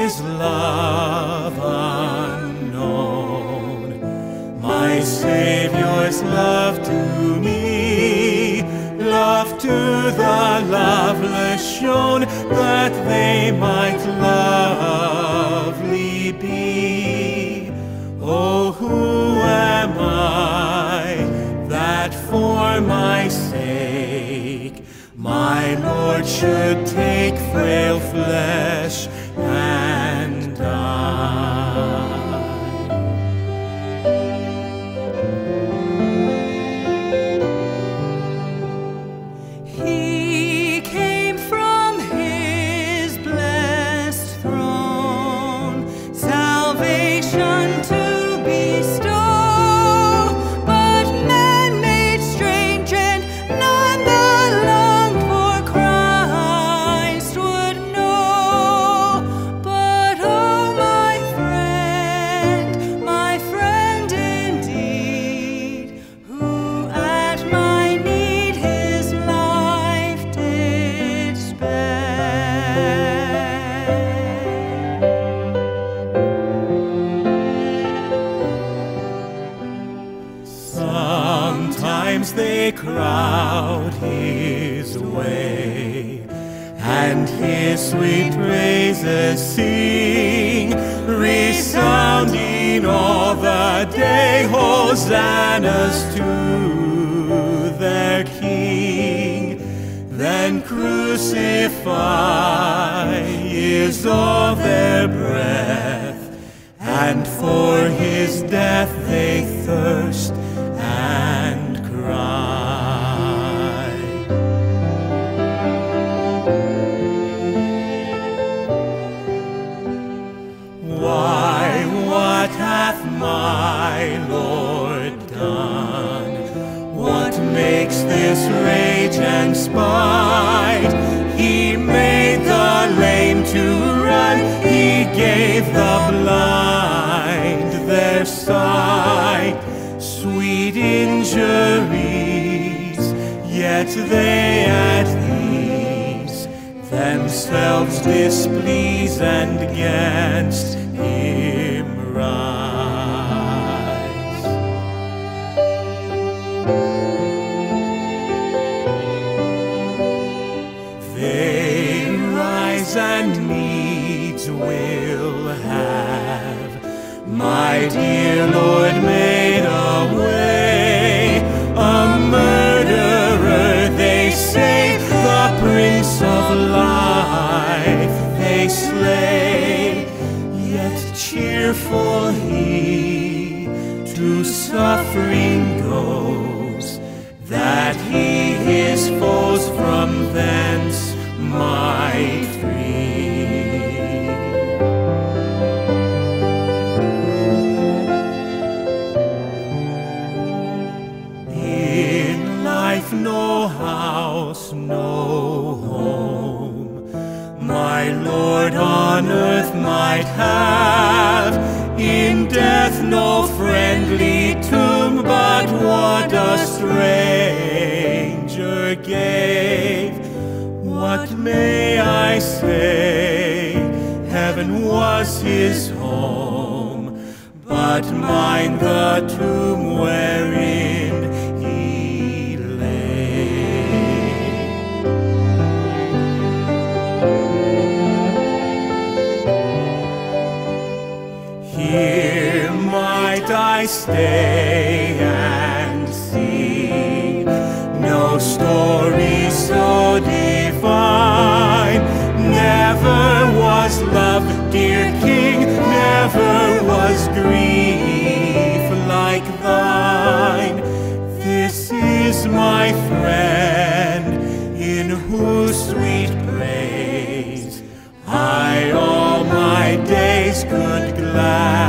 his love unknown. My Savior's love to me, love to the loveless shown, that they might lovely be. Oh, who am I that for my sake my Lord should take frail flesh and die? He came from his blessed throne, salvation to bestow, but men made strange and none that longed for Christ would know. But oh, my friend indeed, who at my need his life did spare. Sometimes they crowd his way, and his sweet praises sing, resounding all the day, hosannas to their King. Then crucify is all their breath, and for his death they thirst and cry. Why, what hath my Lord done? What makes this rage and spite? He made the lame to run, he gave the blind their sight. Sweet injuries, yet they at these themselves displease, and against him rise. They rise and needs will have my dear Lord made a way. A murderer they save, the Prince of Life they slay. Yet cheerful he to suffering goes, that he his foes from thence might free. In life no house, no home, my Lord on earth might have. In death no friendly tomb, but what a stranger gave. What may I say? Heaven was his home, but mine the tomb wherein he lay. Here might I stay and sing no story so divine. Never was love, dear King, never was grief like thine. This is my friend, in whose sweet praise I all my days could gladly